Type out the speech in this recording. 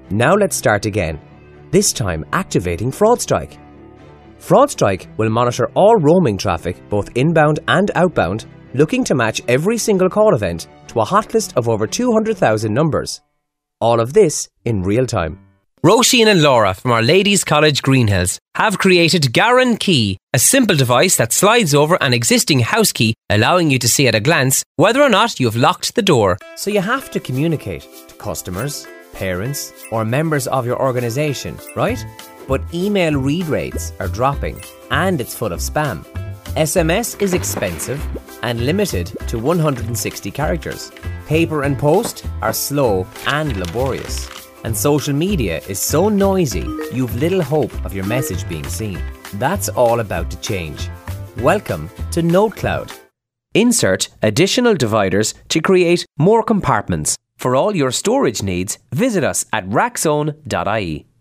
Now let's start again, this time activating FraudStrike. FraudStrike will monitor all roaming traffic, both inbound and outbound, looking to match every single call event to a hot list of over 200,000 numbers. All of this in real time. Roisin and Laura from Our Ladies College Greenhills have created Garan Key, a simple device that slides over an existing house key, allowing you to see at a glance whether or not you've locked the door. So you have to communicate to customers, parents, or members of your organisation, right? But email read rates are dropping and it's full of spam. SMS is expensive and limited to 160 characters. Paper and post are slow and laborious. And social media is so noisy, you've little hope of your message being seen. That's all about to change. Welcome to NoteCloud. Insert additional dividers to create more compartments. For all your storage needs, visit us at rackzone.ie.